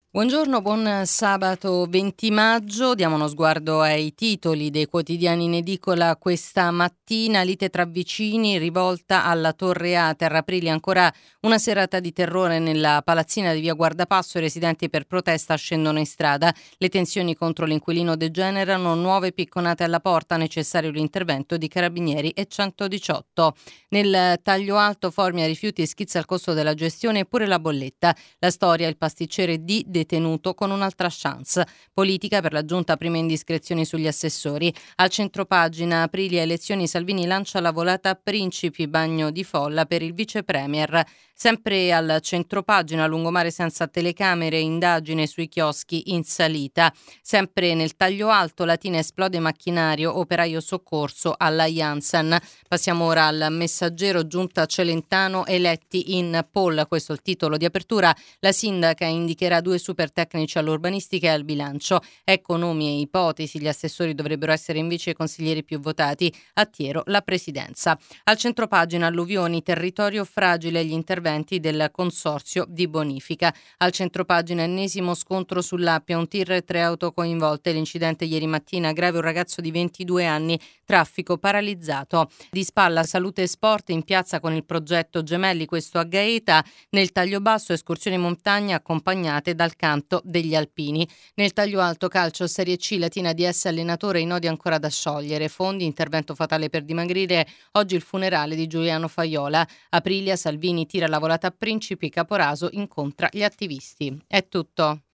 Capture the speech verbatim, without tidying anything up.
Buongiorno, buon sabato venti maggio. Diamo uno sguardo ai titoli dei quotidiani in edicola questa mattina. Lite tra vicini, rivolta alla Torre A. Terra Aprilia, ancora una serata di terrore nella palazzina di via Guardapasso. I residenti per protesta scendono in strada. Le tensioni contro l'inquilino degenerano, nuove picconate alla porta, necessario l'intervento di carabinieri e centodiciotto. Nel taglio alto, Formia rifiuti e schizza il costo della gestione e pure la bolletta. La storia, il pasticcere di detenuto con un'altra chance. Politica, per la giunta prime indiscrezioni sugli assessori. Al centropagina, Aprilia elezioni, Salvini lancia la volata Principi, bagno di folla per il vice premier. Sempre al centropagina, lungomare senza telecamere, indagine sui chioschi in salita. Sempre nel taglio alto, Latina esplode macchinario, operaio soccorso alla Janssen. Passiamo ora al Messaggero, giunta Celentano eletti in poll, questo è il titolo di apertura. La sindaca indicherà due super tecnici all'urbanistica e al bilancio. Ecco nomi e ipotesi, gli assessori dovrebbero essere invece i consiglieri più votati. A Tiero la presidenza. Al centropagina, alluvioni, territorio fragile, gli interventi del consorzio di bonifica. Al centropagina, ennesimo scontro sull'Appia, un tir e tre auto coinvolte. L'incidente ieri mattina, grave un ragazzo di ventidue anni, traffico paralizzato. Di spalla salute e sport, in piazza con il progetto Gemelli, questo a Gaeta. Nel taglio basso, escursioni in montagna accompagnate dal canto degli alpini. Nel taglio alto, calcio Serie C, Latina D S allenatore, i nodi ancora da sciogliere. Fondi, intervento fatale per dimagrire. Oggi il funerale di Giuliano Faiola. Aprilia, Salvini tira la volata a Principi, Caporaso incontra gli attivisti. È tutto.